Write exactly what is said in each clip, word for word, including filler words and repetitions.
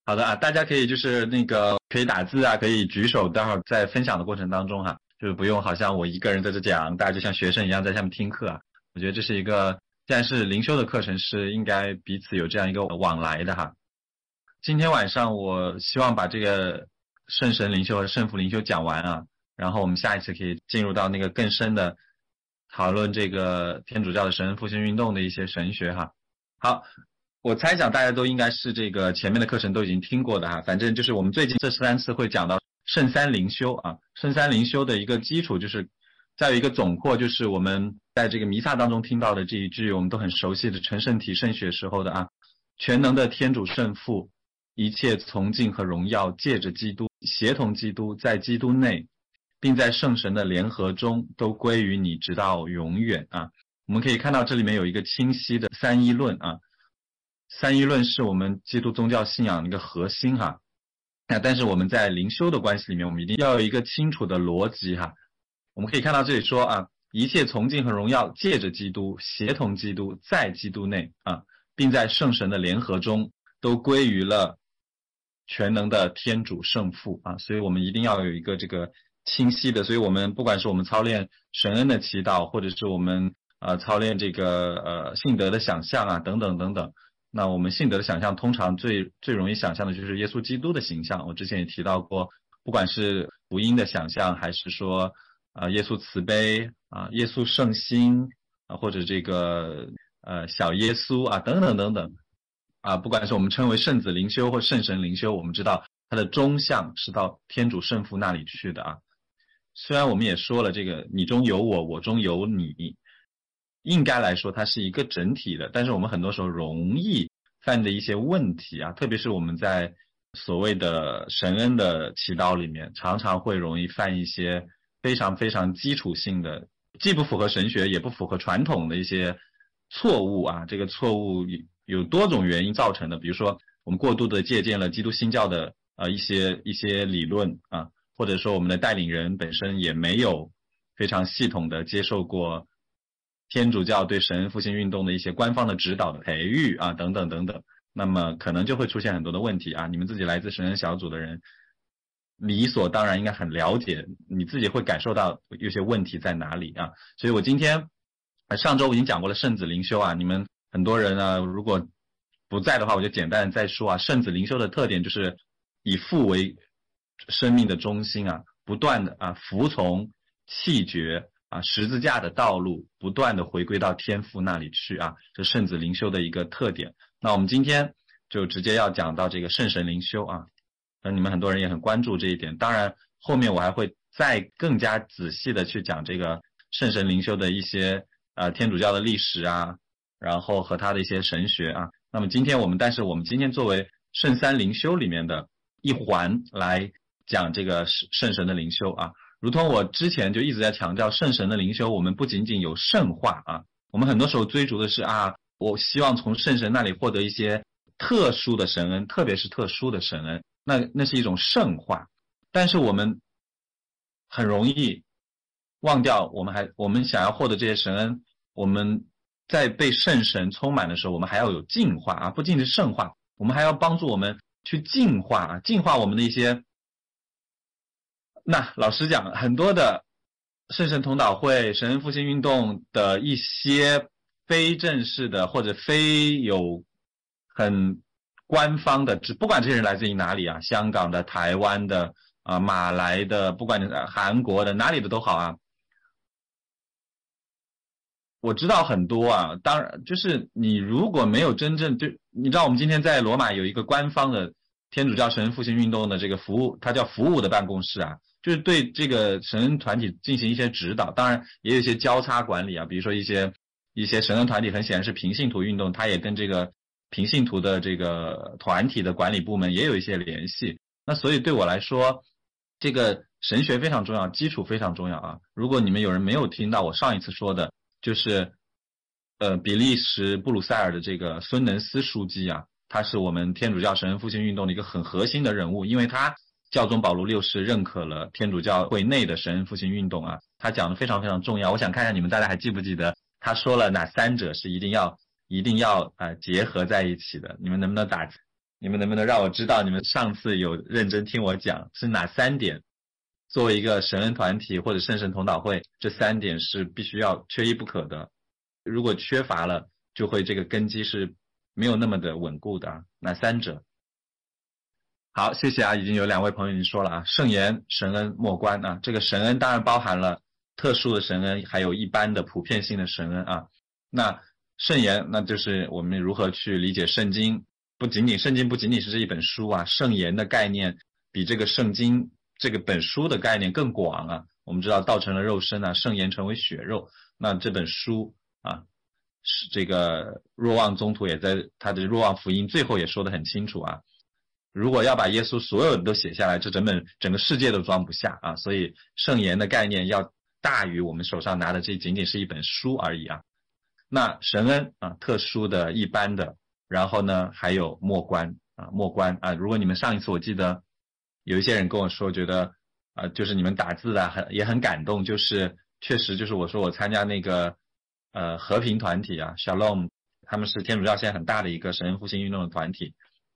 好的啊，大家可以就是那个可以打字啊，可以举手，待会儿在分享的过程当中哈，就是不用好像我一个人在这讲，大家就像学生一样在下面听课啊。我觉得这是一个，既然是灵修的课程，是应该彼此有这样一个往来的哈。今天晚上我希望把这个圣神灵修和圣父灵修讲完啊，然后我们下一次可以进入到那个更深的讨论这个天主教的神恩复兴运动的一些神学哈。好。我猜想大家都应该是这个前面的课程都已经听过的哈，反正就是我们最近这三次会讲到圣三灵修啊，圣三灵修的一个基础就是再有一个总括，就是我们在这个弥撒当中听到的这一句我们都很熟悉的成圣体圣血时候的啊，全能的天主圣父，一切崇敬和荣耀借着基督，协同基督，在基督内，并在圣神的联合中都归于你直到永远啊。我们可以看到这里面有一个清晰的三一论啊。三一论是我们基督宗教信仰的一个核心哈，那但是我们在灵修的关系里面，我们一定要有一个清楚的逻辑哈。我们可以看到这里说啊，一切崇敬和荣耀借着基督，协同基督，在基督内啊，并在圣神的联合中都归于了全能的天主圣父啊，所以我们一定要有一个这个清晰的，所以我们不管是我们操练神恩的祈祷，或者是我们呃操练这个呃信德的想象啊等等等等。那我们信德的想象通常最最容易想象的就是耶稣基督的形象，我之前也提到过，不管是福音的想象，还是说啊、呃、耶稣慈悲啊、耶稣圣心啊，或者这个呃小耶稣啊等等等等啊，不管是我们称为圣子灵修或圣神灵修，我们知道它的终向是到天主圣父那里去的啊。虽然我们也说了这个你中有我，我中有你，应该来说它是一个整体的，但是我们很多时候容易犯的一些问题啊，特别是我们在所谓的神恩的祈祷里面，常常会容易犯一些非常非常基础性的，既不符合神学也不符合传统的一些错误啊。这个错误有多种原因造成的，比如说我们过度的借鉴了基督新教的呃一些一些理论啊，或者说我们的带领人本身也没有非常系统的接受过天主教对神恩复兴运动的一些官方的指导的培育啊，等等等等，那么可能就会出现很多的问题啊。你们自己来自神恩小组的人，理所当然应该很了解，你自己会感受到有些问题在哪里啊。所以我今天上周我已经讲过了圣子灵修啊，你们很多人啊，如果不在的话，我就简单的再说啊。圣子灵修的特点就是以父为生命的中心啊，不断的啊服从弃绝啊，十字架的道路，不断的回归到天父那里去啊，这圣子灵修的一个特点。那我们今天就直接要讲到这个圣神灵修啊，那你们很多人也很关注这一点。当然，后面我还会再更加仔细的去讲这个圣神灵修的一些呃天主教的历史啊，然后和他的一些神学啊。那么今天我们，但是我们今天作为圣三灵修里面的一环来讲这个圣神的灵修啊。如同我之前就一直在强调，圣神的灵修我们不仅仅有圣化啊，我们很多时候追逐的是啊，我希望从圣神那里获得一些特殊的神恩，特别是特殊的神恩，那那是一种圣化。但是我们很容易忘掉，我们还我们想要获得这些神恩，我们在被圣神充满的时候，我们还要有净化啊，不仅是圣化，我们还要帮助我们去净化啊，净化我们的一些。那老实讲，很多的圣神同祷会、神恩复兴运动的一些非正式的或者非有很官方的，只不管这些人来自于哪里啊，香港的、台湾的啊、马来的，不管韩国的哪里的都好啊。我知道很多啊，当然就是你如果没有真正就你知道我们今天在罗马有一个官方的天主教神恩复兴运动的这个服务，它叫服务的办公室啊，就是对这个神恩团体进行一些指导，当然也有一些交叉管理啊，比如说一些一些神恩团体很显然是平信徒运动，它也跟这个平信徒的这个团体的管理部门也有一些联系。那所以对我来说，这个神学非常重要，基础非常重要啊。如果你们有人没有听到我上一次说的，就是呃比利时布鲁塞尔的这个孙能斯书记啊，他是我们天主教神恩复兴运动的一个很核心的人物，因为他教宗保禄六世认可了天主教会内的神恩复兴运动啊，他讲的非常非常重要。我想看看你们大家还记不记得他说了哪三者是一定要一定要呃结合在一起的，你们能不能打你们能不能让我知道你们上次有认真听我讲是哪三点？作为一个神恩团体或者圣神同祷会，这三点是必须要缺一不可的。如果缺乏了，就会这个根基是没有那么的稳固的啊。哪三者？好，谢谢啊，已经有两位朋友已经说了啊，圣言、神恩、默观啊。这个神恩当然包含了特殊的神恩，还有一般的普遍性的神恩啊。那圣言，那就是我们如何去理解圣经，不仅仅圣经不仅仅是这一本书啊，圣言的概念比这个圣经这个本书的概念更广啊。我们知道道成了肉身啊，圣言成为血肉，那这本书啊，是这个若望宗徒也在他的若望福音最后也说得很清楚啊。如果要把耶稣所有的都写下来，这整本整个世界都装不下啊！所以圣言的概念要大于我们手上拿的这仅仅是一本书而已啊。那神恩啊，特殊的、一般的，然后呢还有默观啊，默观啊。如果你们上一次我记得有一些人跟我说，觉得啊，就是你们打字的很也很感动，就是确实就是我说我参加那个呃和平团体啊 ，Shalom， 他们是天主教现在很大的一个神恩复兴运动的团体。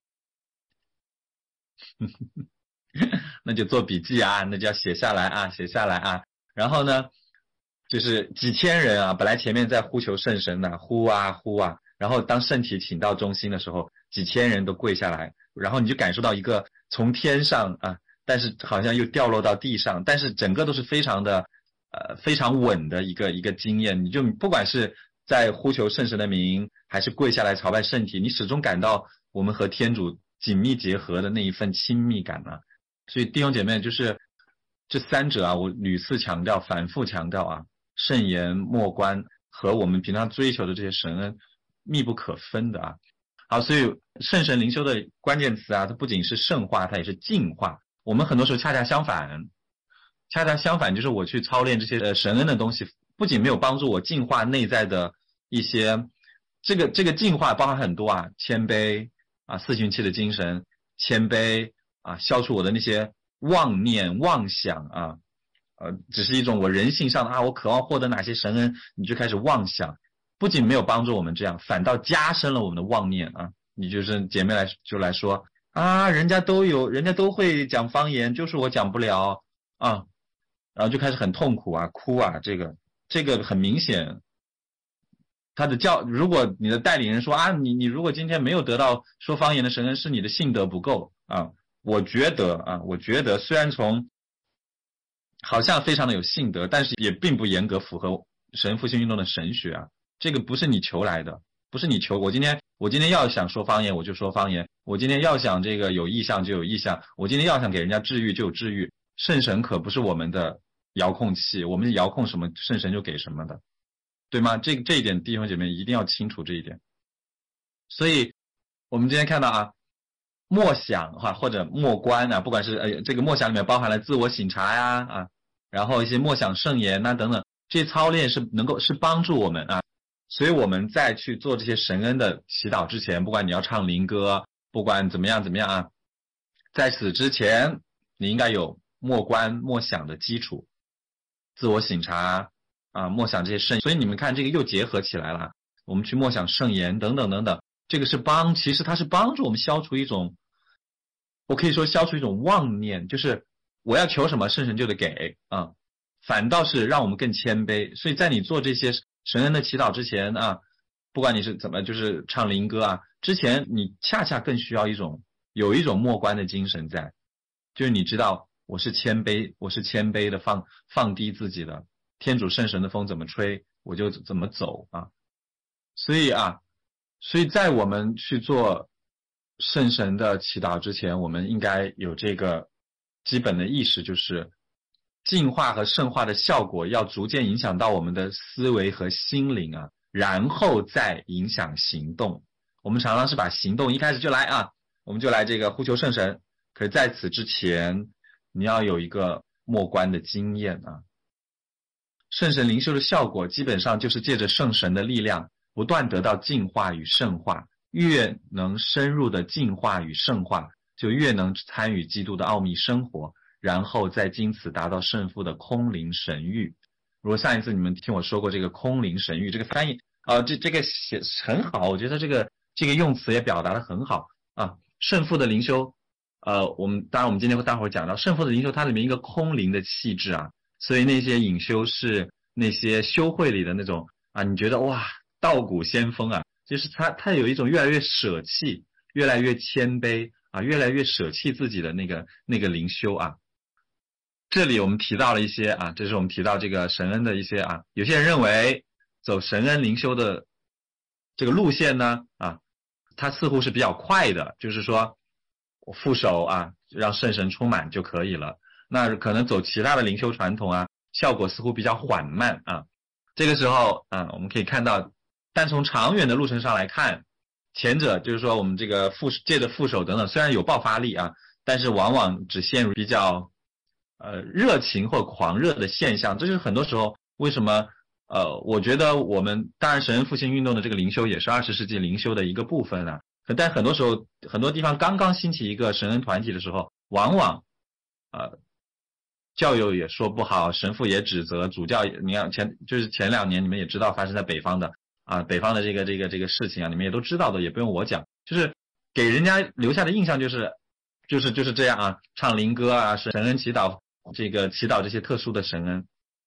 那就做笔记啊，那就要写下来啊，写下来啊。然后呢，就是几千人啊，本来前面在呼求圣神呢，呼啊呼啊，然后当圣体请到中心的时候，几千人都跪下来，然后你就感受到一个从天上啊，但是好像又掉落到地上，但是整个都是非常的呃非常稳的一个一个经验。你就不管是在呼求圣神的名，还是跪下来朝拜圣体，你始终感到我们和天主紧密结合的那一份亲密感啊。所以弟兄姐妹，就是这三者啊，我屡次强调，反复强调啊，圣言、默观和我们平常追求的这些神恩密不可分的啊。好，所以圣神灵修的关键词啊，它不仅是圣化，它也是净化。我们很多时候恰恰相反，恰恰相反，就是我去操练这些呃神恩的东西，不仅没有帮助我净化内在的一些，这个这个净化包含很多啊，谦卑啊，四旬期的精神，谦卑啊，消除我的那些妄念妄想啊，呃，只是一种我人性上的啊，我渴望获得哪些神恩，你就开始妄想，不仅没有帮助我们这样，反倒加深了我们的妄念啊。你就是姐妹来就来说啊，人家都有，人家都会讲方言，就是我讲不了啊，然后就开始很痛苦啊，哭啊，这个这个很明显。他的教，如果你的带领人说啊，你你如果今天没有得到说方言的神恩，是你的信德不够啊。我觉得啊，我觉得虽然从好像非常的有信德，但是也并不严格符合神复兴运动的神学啊。这个不是你求来的，不是你求。我今天我今天要想说方言，我就说方言；我今天要想这个有意向就有意向；我今天要想给人家治愈就有治愈。圣神可不是我们的遥控器，我们遥控什么，圣神就给什么的。对吗？这这一点弟兄姐妹一定要清楚这一点。所以我们今天看到啊，默想哈或者默观啊，不管是呃这个默想里面包含了自我省察呀啊，然后一些默想圣言呐等等，这些操练是能够是帮助我们啊。所以我们在去做这些神恩的祈祷之前，不管你要唱灵歌，不管怎么样怎么样啊，在此之前你应该有默观默想的基础，自我省察啊，默想这些圣，所以你们看这个又结合起来了。我们去默想圣言等等等等，这个是帮，其实它是帮助我们消除一种，我可以说消除一种妄念，就是我要求什么圣神就得给啊，反倒是让我们更谦卑。所以在你做这些神恩的祈祷之前啊，不管你是怎么就是唱灵歌啊，之前你恰恰更需要一种有一种默观的精神在，就是你知道我是谦卑，我是谦卑的放放低自己的。天主圣神的风怎么吹，我就怎么走啊！所以啊，所以在我们去做圣神的祈祷之前，我们应该有这个基本的意识，就是净化和圣化的效果要逐渐影响到我们的思维和心灵啊，然后再影响行动。我们常常是把行动一开始就来啊，我们就来这个呼求圣神，可是在此之前，你要有一个默观的经验啊。圣神灵修的效果基本上就是借着圣神的力量不断得到净化与圣化，越能深入的净化与圣化，就越能参与基督的奥秘生活，然后再经此达到圣父的空灵神谕。如果上一次你们听我说过这个空灵神谕，这个翻译啊、呃，这这个写很好，我觉得这个这个用词也表达得很好啊。 圣父的灵修，呃，我们当然我们今天会待会儿讲到圣父的灵修，它里面一个空灵的气质啊，所以那些隐修士、那些修会里的那种啊，你觉得哇，道骨仙风啊，就是他他有一种越来越舍弃、越来越谦卑啊，越来越舍弃自己的那个那个灵修啊。这里我们提到了一些啊，这是我们提到这个神恩的一些啊，有些人认为走神恩灵修的这个路线呢啊，它似乎是比较快的，就是说我副手啊，让圣神充满就可以了。那可能走其他的灵修传统啊，效果似乎比较缓慢啊。这个时候啊，我们可以看到，但从长远的路程上来看，前者就是说我们这个副借的副手等等，虽然有爆发力啊，但是往往只陷入比较呃热情或狂热的现象。这就是很多时候为什么呃，我觉得我们当然神恩复兴运动的这个灵修也是二十世纪灵修的一个部分啊。但很多时候，很多地方刚刚兴起一个神恩团体的时候，往往呃教友也说不好，神父也指责，主教你看前就是前两年你们也知道发生在北方的啊，北方的这个这个这个事情啊，你们也都知道的，也不用我讲，就是给人家留下的印象就是就是就是这样啊，唱灵歌啊，神恩祈祷，这个祈祷这些特殊的神恩，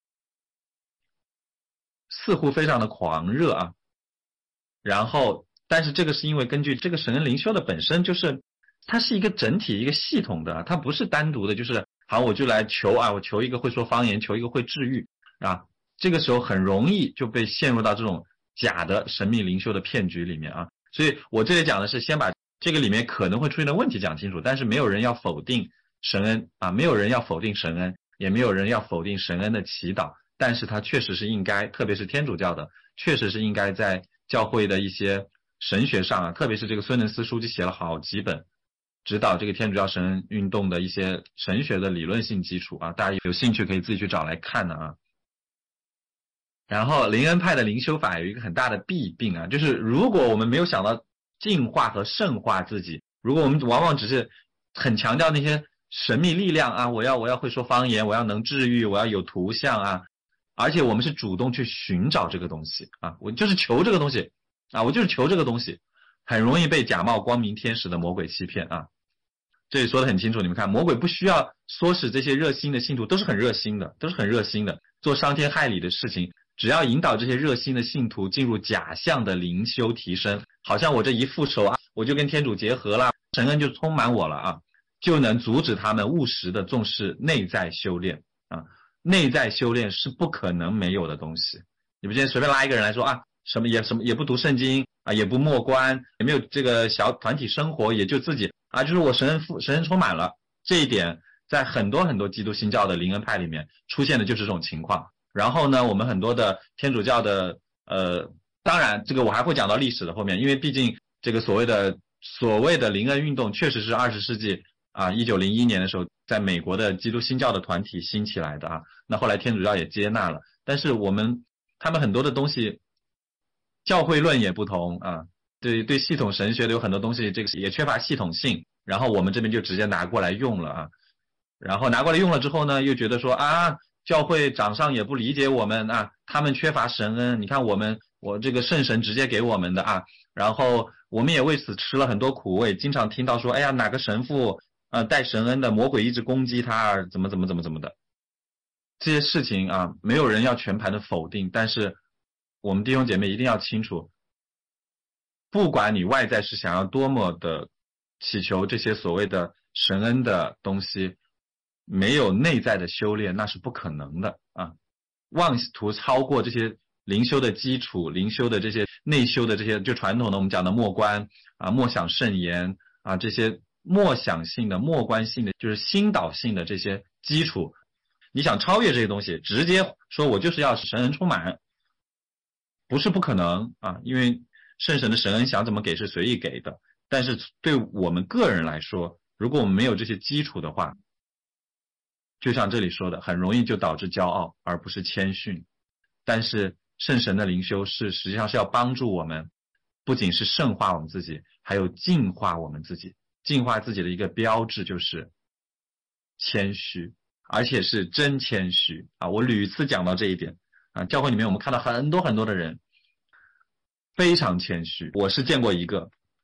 似乎非常的狂热啊，然后但是这个是因为根据这个神恩灵修的本身就是它是一个整体一个系统的，它不是单独的，就是好我就来求啊，我求一个会说方言，求一个会治愈啊，这个时候很容易就被陷入到这种假的神秘灵修的骗局里面啊。所以我这里讲的是先把这个里面可能会出现的问题讲清楚，但是没有人要否定神恩啊，没有人要否定神恩，也没有人要否定神恩的祈祷，但是它确实是应该，特别是天主教的，确实是应该在教会的一些神学上啊，特别是这个孙能斯书记写了好几本指导这个天主教神恩运动的一些神学的理论性基础啊，大家有兴趣可以自己去找来看的啊。然后灵恩派的灵修法有一个很大的弊病啊，就是如果我们没有想到净化和圣化自己，如果我们往往只是很强调那些神秘力量啊，我要我要会说方言，我要能治愈，我要有图像啊，而且我们是主动去寻找这个东西啊，我就是求这个东西啊，我就是求这个东西，很容易被假冒光明天使的魔鬼欺骗啊。这里说得很清楚，你们看，魔鬼不需要唆使这些热心的信徒，都是很热心的，都是很热心的，做伤天害理的事情，只要引导这些热心的信徒进入假象的灵修提升，好像我这一副手啊，我就跟天主结合了，神恩就充满我了啊，就能阻止他们务实的重视内在修炼啊。内在修炼是不可能没有的东西。你们今天随便拉一个人来说啊，什么也什么也不读圣经啊，也不默观，也没有这个小团体生活，也就自己啊，就是我神恩复神恩充满了。这一点在很多很多基督新教的灵恩派里面出现的就是这种情况。然后呢，我们很多的天主教的呃，当然这个我还会讲到历史的后面，因为毕竟这个所谓的所谓的灵恩运动确实是二十世纪啊一九零一年的时候在美国的基督新教的团体兴起来的啊，那后来天主教也接纳了，但是我们他们很多的东西教会论也不同啊，对对系统神学的有很多东西这个也缺乏系统性，然后我们这边就直接拿过来用了啊，然后拿过来用了之后呢，又觉得说啊教会长上也不理解我们啊，他们缺乏神恩，你看我们我这个圣神直接给我们的啊，然后我们也为此吃了很多苦味，经常听到说哎呀哪个神父呃带神恩的魔鬼一直攻击他，怎么怎么怎么怎么的，这些事情啊没有人要全盘的否定，但是我们弟兄姐妹一定要清楚，不管你外在是想要多么的祈求这些所谓的神恩的东西，没有内在的修炼那是不可能的啊！妄图超过这些灵修的基础，灵修的这些内修的这些，就传统的我们讲的默观啊、默想圣言啊，这些默想性的、默观性的，就是心导性的这些基础，你想超越这些东西，直接说我就是要神恩充满，不是不可能啊！因为圣神的神恩想怎么给是随意给的，但是对我们个人来说，如果我们没有这些基础的话，就像这里说的，很容易就导致骄傲而不是谦逊。但是圣神的灵修是实际上是要帮助我们，不仅是圣化我们自己，还有净化我们自己。净化自己的一个标志就是谦虚，而且是真谦虚啊！我屡次讲到这一点啊，教会里面我们看到很多很多的人非常谦虚，我是见过一个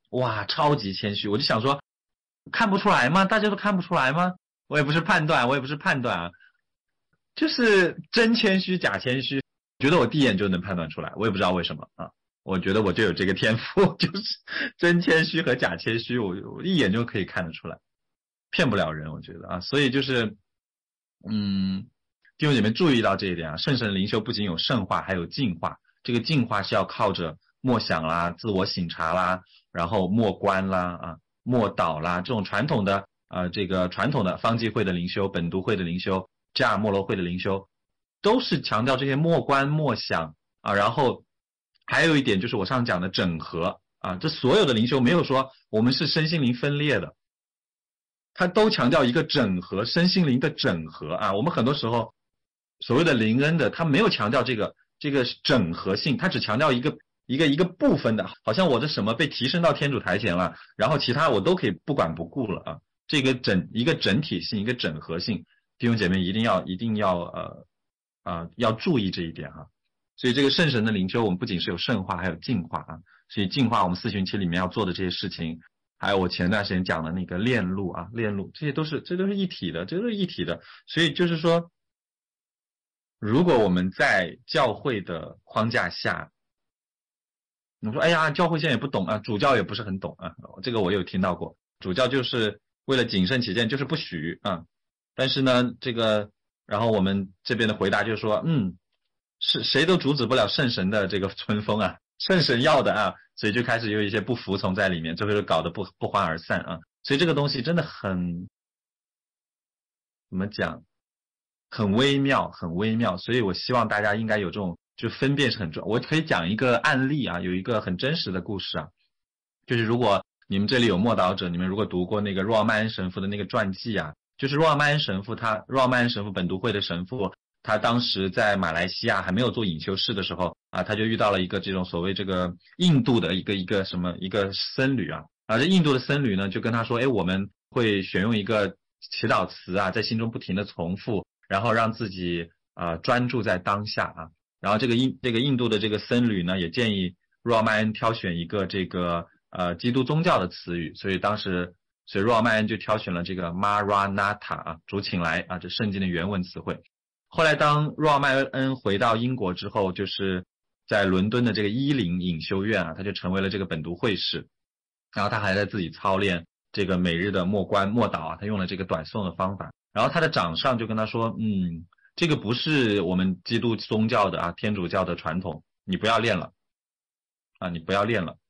哇，超级谦虚。我就想说，看不出来吗？大家都看不出来吗？我也不是判断，我也不是判断啊，就是真谦虚假谦虚，觉得我第一眼就能判断出来，我也不知道为什么啊。我觉得我就有这个天赋，就是真谦虚和假谦虚，我我一眼就可以看得出来，骗不了人，我觉得啊。所以就是，嗯，弟兄姐妹注意到这一点啊，圣神灵修不仅有圣化，还有净化。这个净化是要靠着默想啦、自我省察啦，然后默观啦、啊、默祷啦，这种传统的呃这个传统的方济会的灵修、本笃会的灵修、加尔默罗会的灵修，都是强调这些默观默想啊，然后还有一点就是我上次讲的整合啊，这所有的灵修没有说我们是身心灵分裂的，它都强调一个整合，身心灵的整合啊。我们很多时候所谓的灵恩的，它没有强调这个这个整合性，它只强调一个一个一个部分的，好像我的什么被提升到天主台前了，然后其他我都可以不管不顾了啊。这个整一个整体性，一个整合性，弟兄姐妹一定要一定要呃啊、呃、要注意这一点啊。所以这个圣神的灵修，我们不仅是有圣化，还有净化啊。所以净化我们四旬期里面要做的这些事情，还有我前段时间讲的那个炼路啊，炼路，这些都是这都是一体的，这都是一体的。所以就是说，如果我们在教会的框架下，你说哎呀，教会现在也不懂啊，主教也不是很懂啊，这个我有听到过，主教就是为了谨慎起见，就是不许啊。但是呢，这个然后我们这边的回答就是说，嗯。是谁都阻止不了圣神的这个春风啊，圣神要的啊，所以就开始有一些不服从在里面，最后就搞得不不欢而散啊。所以这个东西真的很怎么讲，很微妙，很微妙。所以我希望大家应该有这种就分辨是很重要。我可以讲一个案例啊，有一个很真实的故事啊，就是如果你们这里有默祷者，你们如果读过那个若奥曼恩神父的那个传记啊，就是若奥曼恩神父他若奥曼恩神父本笃会的神父。他当时在马来西亚还没有做隐修士的时候啊，他就遇到了一个这种所谓这个印度的一个一个什么一个僧侣啊，啊这印度的僧侣呢就跟他说，哎，我们会选用一个祈祷词啊，在心中不停的重复，然后让自己啊、呃、专注在当下啊。然后这个印这个印度的这个僧侣呢也建议若奥曼恩挑选一个这个呃基督宗教的词语，所以当时所以若奥曼恩就挑选了这个 Maranatha 啊，主请来啊，这圣经的原文词汇。后来当若奥曼恩回到英国之后，就是在伦敦的这个伊林隐修院啊，他就成为了这个本笃会士，然后他还在自己操练这个每日的默观默祷啊，他用了这个短诵的方法。然后他的长上就跟他说，嗯，这个不是我们基督宗教的啊，天主教的传统，你不要练了啊，你不要练了。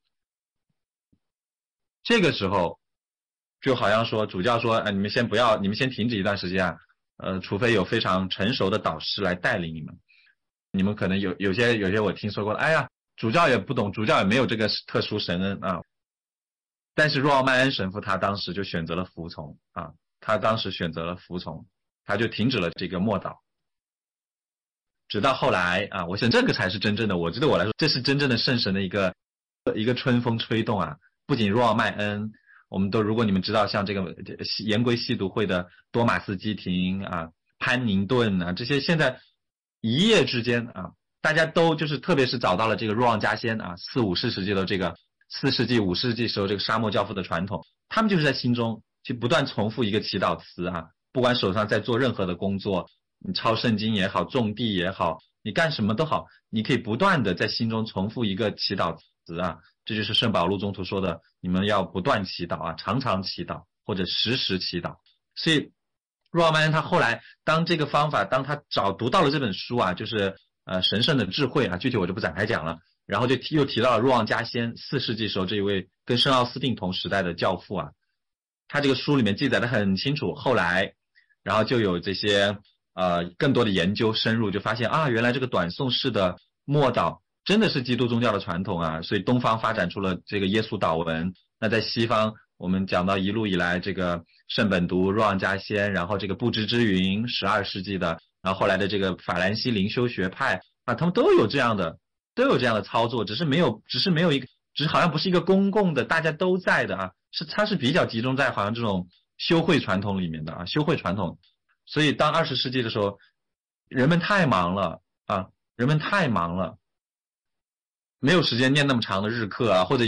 这个时候就好像说主教说，哎，你们先不要，你们先停止一段时间啊。呃，除非有非常成熟的导师来带领你们，你们可能有有些有些我听说过，哎呀，主教也不懂，主教也没有这个特殊神恩啊。但是若奥曼恩神父他当时就选择了服从啊，他当时选择了服从，他就停止了这个默祷。直到后来啊，我想这个才是真正的，我觉得我来说，这是真正的圣神的一个一个春风吹动啊，不仅若奥曼恩。我们都，如果你们知道，像这个言归吸毒会的多马斯基廷啊、潘宁顿啊，这些现在一夜之间啊，大家都就是，特别是找到了这个若望加仙啊，四五世世纪的这个四世纪、五世纪时候这个沙漠教父的传统，他们就是在心中去不断重复一个祈祷词啊，不管手上在做任何的工作，你抄圣经也好，种地也好，你干什么都好，你可以不断的在心中重复一个祈祷词啊。这就是圣保禄宗徒说的，你们要不断祈祷啊，常常祈祷或者时时祈祷。所以若奥曼恩他后来当这个方法，当他找读到了这本书啊，就是呃神圣的智慧啊，具体我就不展开讲了。然后就提又提到了若望加仙，四世纪时候这一位跟圣奥斯定同时代的教父啊，他这个书里面记载的很清楚。后来然后就有这些呃更多的研究深入，就发现啊，原来这个短诵式的默祷真的是基督宗教的传统啊，所以东方发展出了这个耶稣祷文。那在西方，我们讲到一路以来这个圣本笃、若望加仙，然后这个不知之云，十二世纪的，然后后来的这个法兰西灵修学派啊，他们都有这样的，都有这样的操作，只是没有，只是没有一个，只是好像不是一个公共的，大家都在的啊，是它是比较集中在好像这种修会传统里面的啊，修会传统。所以当二十世纪的时候，人们太忙了啊，人们太忙了。没有时间念那么长的日课啊，或者也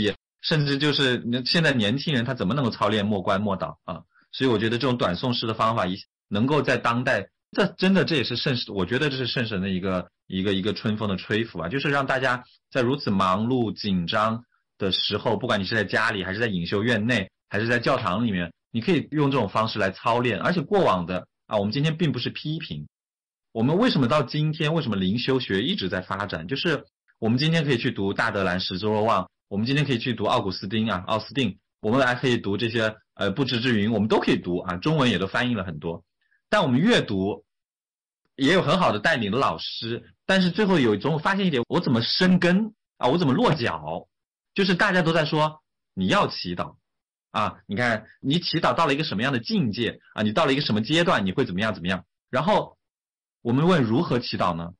甚至就是现在年轻人他怎么能够操练默观默祷啊？所以我觉得这种短诵式的方法一能够在当代，这真的这也是圣神，我觉得这是圣神的一个一个一个春风的吹拂啊，就是让大家在如此忙碌紧张的时候，不管你是在家里还是在隐修院内还是在教堂里面，你可以用这种方式来操练。而且过往的啊，我们今天并不是批评，我们为什么到今天为什么灵修学一直在发展，就是我们今天可以去读大德兰、史周若望，我们今天可以去读奥古斯丁啊、奥斯定，我们还可以读这些呃不治之云，我们都可以读啊，中文也都翻译了很多。但我们阅读也有很好的带领的老师，但是最后有总发现一点，我怎么生根啊，我怎么落脚，就是大家都在说你要祈祷啊，你看你祈祷到了一个什么样的境界啊，你到了一个什么阶段你会怎么样怎么样，然后我们问如何祈祷呢？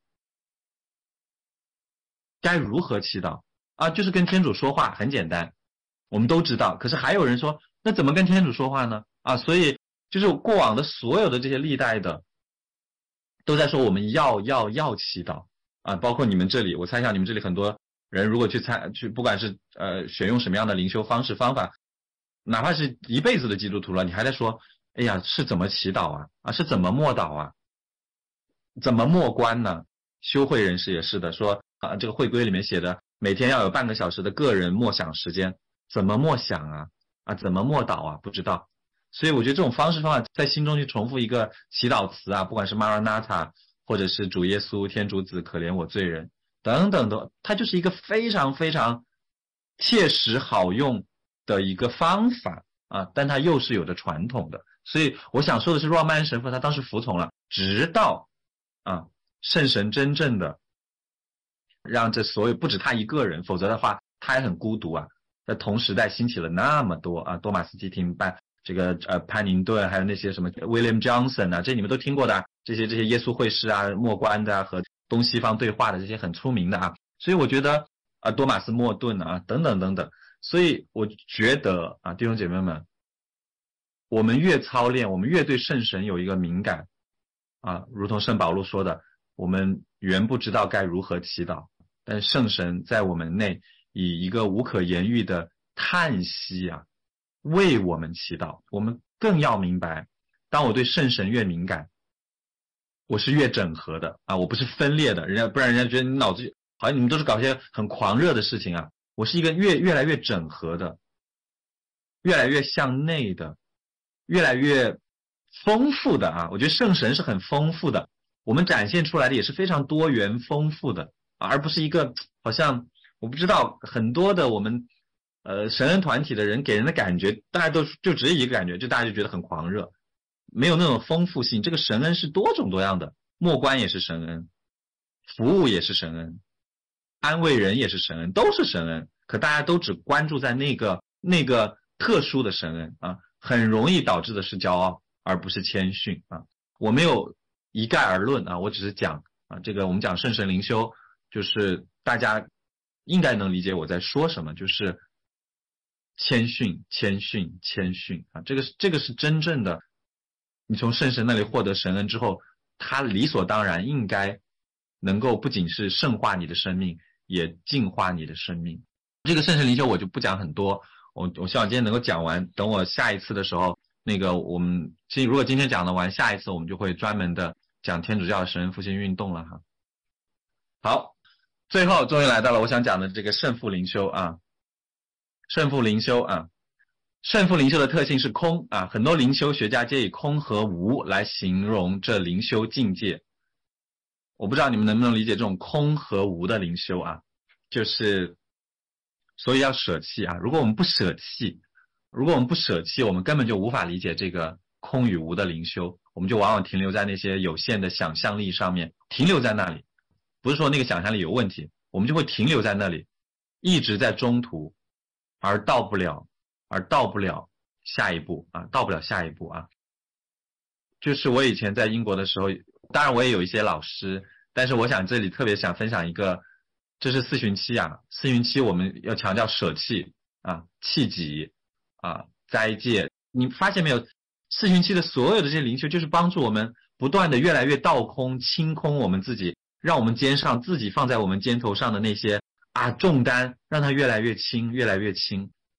该如何祈祷啊？就是跟天主说话，很简单，我们都知道。可是还有人说，那怎么跟天主说话呢？啊，所以就是过往的所有的这些历代的，都在说我们要要要祈祷啊，包括你们这里，我猜想你们这里很多人如果去参去，不管是呃选用什么样的灵修方式方法，哪怕是一辈子的基督徒了，你还在说，哎呀，是怎么祈祷啊？啊，是怎么默祷啊？怎么默观呢？修会人士也是的，说啊，这个会规里面写的，每天要有半个小时的个人默想时间，怎么默想啊？啊，怎么默祷啊？不知道。所以我觉得这种方式方法，在心中去重复一个祈祷词啊，不管是 Maranatha 或者是主耶稣、天主子、可怜我罪人等等的，它就是一个非常非常切实好用的一个方法啊，但它又是有着传统的。所以我想说的是，若曼恩神父他当时服从了，直到啊圣神真正的让这所有不止他一个人，否则的话他也很孤独啊。在同时代兴起了那么多啊，多马斯基廷班这个呃潘宁顿，还有那些什么 William Johnson 啊，这你们都听过的啊，这些这些耶稣会士啊、默观的啊和东西方对话的这些很出名的啊。所以我觉得啊多马斯莫顿啊等等等等，所以我觉得啊弟兄姐妹们，我们越操练，我们越对圣神有一个敏感啊，如同圣保禄说的，我们原不知道该如何祈祷，但圣神在我们内以一个无可言喻的叹息啊，为我们祈祷。我们更要明白，当我对圣神越敏感，我是越整合的啊，我不是分裂的，人家不然人家觉得你脑子好像你们都是搞些很狂热的事情啊。我是一个越越来越整合的，越来越向内的，越来越丰富的啊。我觉得圣神是很丰富的，我们展现出来的也是非常多元丰富的，而不是一个好像我不知道很多的我们呃神恩团体的人给人的感觉，大家都就只有一个感觉，就大家就觉得很狂热，没有那种丰富性。这个神恩是多种多样的，默观也是神恩，服务也是神恩，安慰人也是神恩，都是神恩。可大家都只关注在那个那个特殊的神恩啊，很容易导致的是骄傲，而不是谦逊啊。我没有一概而论啊，我只是讲啊，这个我们讲圣神灵修，就是大家应该能理解我在说什么，就是谦逊、谦逊、谦逊啊，这个是这个是真正的，你从圣神那里获得神恩之后，他理所当然应该能够不仅是圣化你的生命，也净化你的生命。这个圣神灵修我就不讲很多，我我希望今天能够讲完，等我下一次的时候，那个我们其实如果今天讲得完，下一次我们就会专门的讲天主教的神恩复兴运动了哈。好，最后终于来到了我想讲的这个圣父灵修啊，圣父灵修啊，圣父灵修的特性是空啊，很多灵修学家皆以空和无来形容这灵修境界。我不知道你们能不能理解这种空和无的灵修啊，就是所以要舍弃啊，如果我们不舍弃，如果我们不舍弃，我们根本就无法理解这个空与无的灵修，我们就往往停留在那些有限的想象力上面，停留在那里，不是说那个想象力有问题，我们就会停留在那里，一直在中途，而到不了，而到不了下一步啊，到不了下一步啊。就是我以前在英国的时候，当然我也有一些老师，但是我想这里特别想分享一个，这是四旬期啊，四旬期我们要强调舍弃啊，弃己啊，斋戒。你发现没有，四旬期的所有的这些灵修就是帮助我们不断的越来越倒空、清空我们自己，让我们肩上自己放在我们肩头上的那些啊重担，让它越来越轻，越来越轻。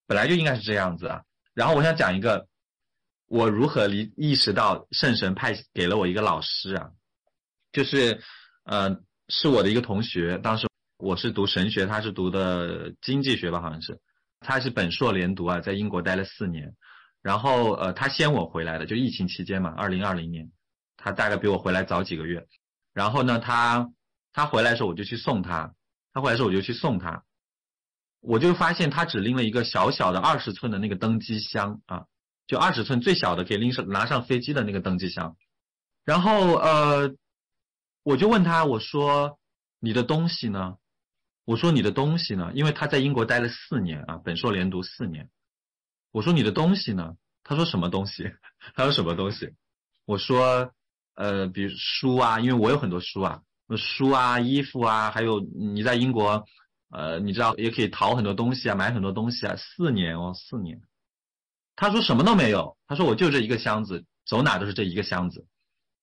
本来就应该是这样子啊。然后我想讲一个，我如何理意识到圣神派给了我一个老师啊，就是呃是我的一个同学，当时我是读神学，他是读的经济学吧，好像是，他是本硕连读啊，在英国待了四年，然后呃他先我回来的，就疫情期间嘛，二零二零年，他大概比我回来早几个月，然后呢他他回来的时候我就去送他，他回来的时候我就去送他，我就发现他只拎了一个小小的二十寸的那个登机箱啊，就二十寸最小的可以拎上拿上飞机的那个登机箱，然后呃我就问他，我说你的东西呢？我说你的东西呢？因为他在英国待了四年啊，本硕连读四年。我说你的东西呢？他说什么东西？他说什么东西？我说呃，比如书啊，因为我有很多书啊，书啊、衣服啊，还有你在英国，呃，你知道也可以淘很多东西啊，买很多东西啊。四年哦，四年。他说什么都没有，他说我就这一个箱子，走哪都是这一个箱子。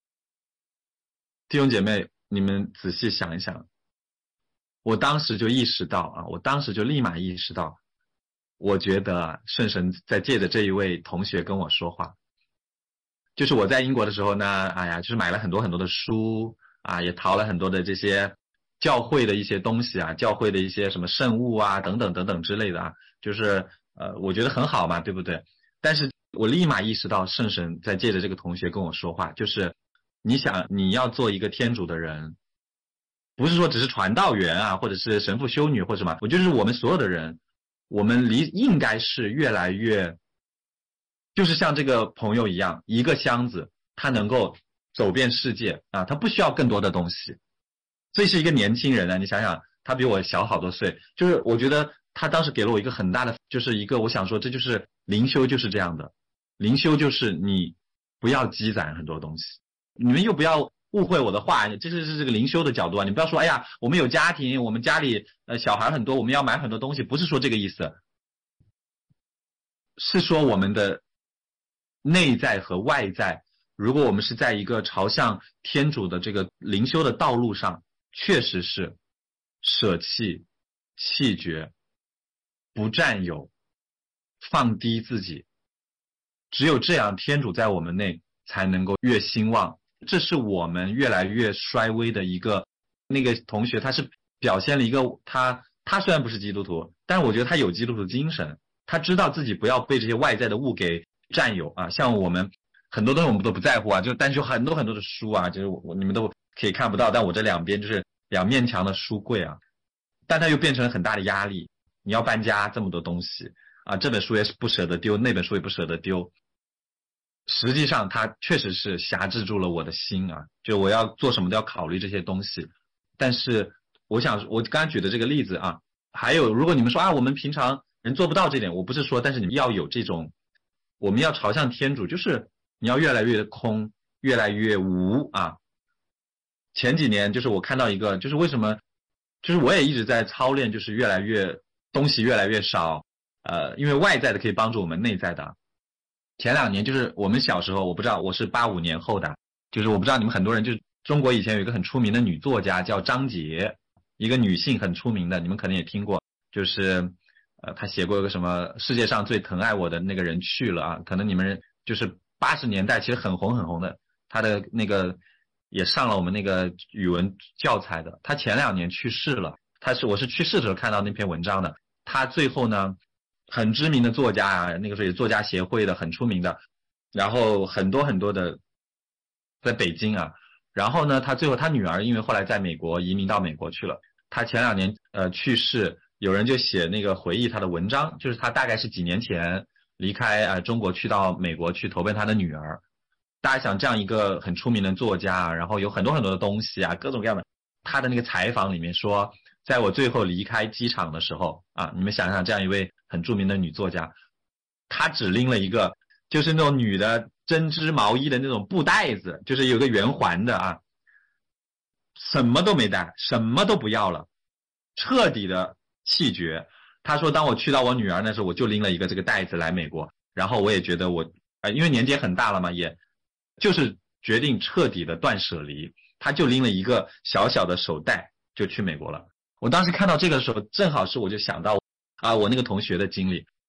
弟兄姐妹，你们仔细想一想。我当时就意识到啊，我当时就立马意识到，我觉得圣神在借着这一位同学跟我说话。就是我在英国的时候呢，哎呀，就是买了很多很多的书啊，也淘了很多的这些教会的一些东西啊，教会的一些什么圣物啊，等等等等之类的啊，就是呃，我觉得很好嘛，对不对？但是我立马意识到圣神在借着这个同学跟我说话，就是你想你要做一个天主的人。不是说只是传道员啊，或者是神父修女或者什么，我就是我们所有的人，我们离应该是越来越，就是像这个朋友一样，一个箱子，他能够走遍世界啊，他不需要更多的东西。这是一个年轻人啊，你想想，他比我小好多岁，就是我觉得他当时给了我一个很大的，就是一个我想说，这就是灵修就是这样的，灵修就是你不要积攒很多东西，你们又不要。误会我的话，这是是这个灵修的角度啊！你不要说，哎呀，我们有家庭，我们家里呃小孩很多，我们要买很多东西，不是说这个意思，是说我们的内在和外在，如果我们是在一个朝向天主的这个灵修的道路上，确实是舍弃、弃绝、不占有、放低自己，只有这样，天主在我们内才能够越兴旺。这是我们越来越衰微的一个，那个同学他是表现了一个他他虽然不是基督徒，但是我觉得他有基督徒精神，他知道自己不要被这些外在的物给占有啊。像我们很多东西我们都不在乎啊，就但是有很多很多的书啊，就是我你们都可以看不到，但我这两边就是两面墙的书柜啊，但它又变成了很大的压力。你要搬家这么多东西啊，这本书也是不舍得丢，那本书也不舍得丢。实际上它确实是辖制住了我的心啊，就我要做什么都要考虑这些东西。但是我想我刚刚举的这个例子啊，还有如果你们说啊我们平常人做不到这点，我不是说，但是你们要有这种，我们要朝向天主，就是你要越来越空，越来越无啊。前几年就是我看到一个，就是为什么就是我也一直在操练，就是越来越东西越来越少，呃因为外在的可以帮助我们内在的。前两年就是我们小时候，我不知道，我是八五年后的，就是我不知道你们很多人，就是中国以前有一个很出名的女作家叫张捷，一个女性很出名的，你们可能也听过，就是呃她写过一个什么世界上最疼爱我的那个人去了啊，可能你们就是八十年代其实很红很红的，她的那个也上了我们那个语文教材的，她前两年去世了，她是我是去世的时候看到那篇文章的，她最后呢。很知名的作家啊，那个时候也作家协会的很出名的，然后很多很多的在北京啊，然后呢他最后他女儿因为后来在美国移民到美国去了，他前两年呃去世，有人就写那个回忆他的文章，就是他大概是几年前离开呃中国去到美国去投奔他的女儿。大家想这样一个很出名的作家，然后有很多很多的东西啊，各种各样的，他的那个采访里面说，在我最后离开机场的时候啊，你们想想这样一位很著名的女作家，她只拎了一个就是那种女的针织毛衣的那种布袋子，就是有个圆环的啊，什么都没带，什么都不要了，彻底的弃绝。她说当我去到我女儿那时候，我就拎了一个这个袋子来美国，然后我也觉得我呃因为年纪也很大了嘛，也就是决定彻底的断舍离，她就拎了一个小小的手袋就去美国了。我当时看到这个的时候，正好是我就想到啊，我那个同学的经历，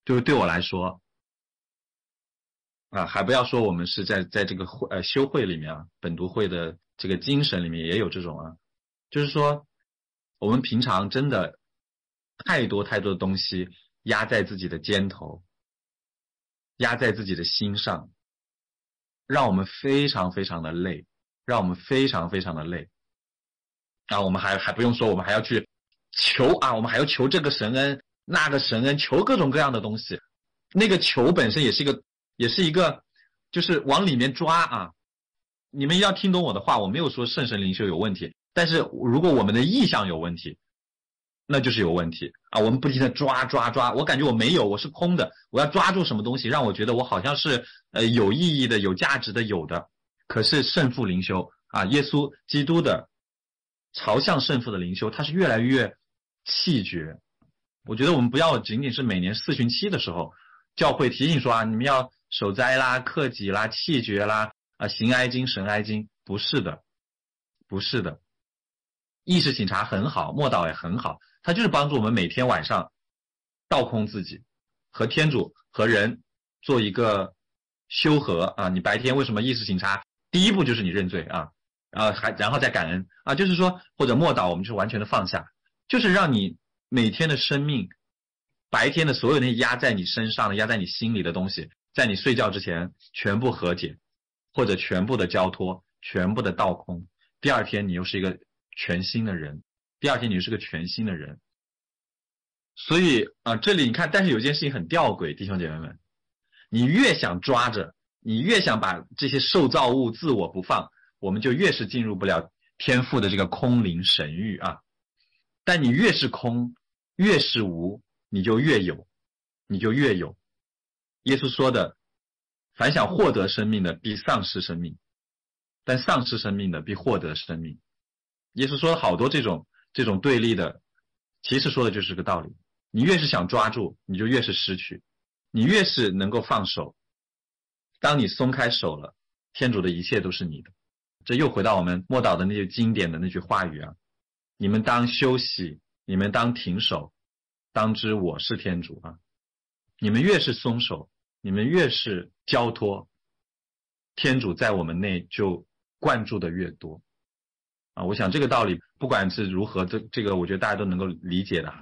就是对我来说啊，还不要说我们是在在这个会呃修会里面啊，本读会的这个精神里面也有这种啊，就是说我们平常真的太多太多的东西压在自己的肩头，压在自己的心上，让我们非常非常的累，让我们非常非常的累。啊，我们还还不用说，我们还要去求啊，我们还要求这个神恩，那个神恩，求各种各样的东西。那个求本身也是一个，也是一个，就是往里面抓啊。你们要听懂我的话，我没有说圣神灵修有问题，但是如果我们的意向有问题，那就是有问题啊。我们不停的抓抓抓，我感觉我没有，我是空的，我要抓住什么东西，让我觉得我好像是呃有意义的、有价值的、有的。可是圣父灵修啊，耶稣基督的朝向圣父的灵修，它是越来越气绝。我觉得我们不要仅仅是每年四旬期的时候，教会提醒说啊，你们要守斋啦、克己啦、气绝啦、啊行哀经、神哀经，不是的，不是的。意识省察很好，默祷也很好，它就是帮助我们每天晚上倒空自己，和天主和人做一个修和啊。你白天为什么意识省察？第一步就是你认罪啊，然后还然后再感恩啊，就是说或者默祷，我们就完全的放下，就是让你每天的生命，白天的所有那些压在你身上的、压在你心里的东西，在你睡觉之前全部和解，或者全部的交托，全部的倒空。第二天你又是一个全新的人，第二天你又是个全新的人。所以啊、呃，这里你看，但是有一件事情很吊诡，弟兄姐妹们，你越想抓着，你越想把这些受造物自我不放，我们就越是进入不了天父的这个空灵神域啊。但你越是空，越是无，你就越有，你就越有。耶稣说的，凡想获得生命的必丧失生命，但丧失生命的必获得生命。耶稣说了好多这种这种对立的，其实说的就是个道理。你越是想抓住，你就越是失去，你越是能够放手，当你松开手了，天主的一切都是你的。这又回到我们默祷的那句经典的那句话语啊，你们当休息，你们当停手，当知我是天主啊。你们越是松手，你们越是交托，天主在我们内就灌注的越多啊。我想这个道理不管是如何，这这个我觉得大家都能够理解的哈。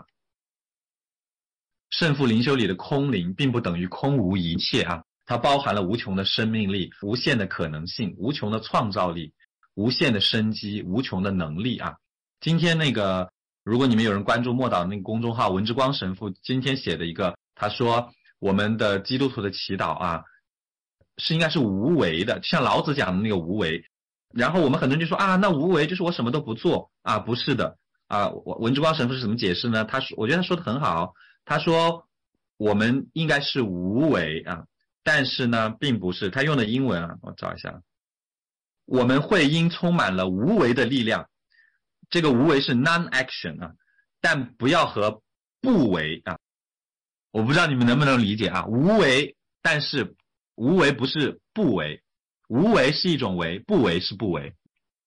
圣父灵修里的空灵并不等于空无一切啊，它包含了无穷的生命力、无限的可能性、无穷的创造力、无限的生机、无穷的能力啊。今天那个如果你们有人关注默祷那个公众号，文之光神父今天写的一个，他说我们的基督徒的祈祷啊是应该是无为的，像老子讲的那个无为。然后我们很多人就说啊，那无为就是我什么都不做啊，不是的啊。文之光神父是怎么解释呢？他说，我觉得他说的很好，他说我们应该是无为啊，但是呢并不是，他用的英文啊，我找一下，我们会因充满了无为的力量，这个无为是 non-action 啊，但不要和不为啊。我不知道你们能不能理解啊，无为，但是无为不是不为，无为是一种为，不为是不为。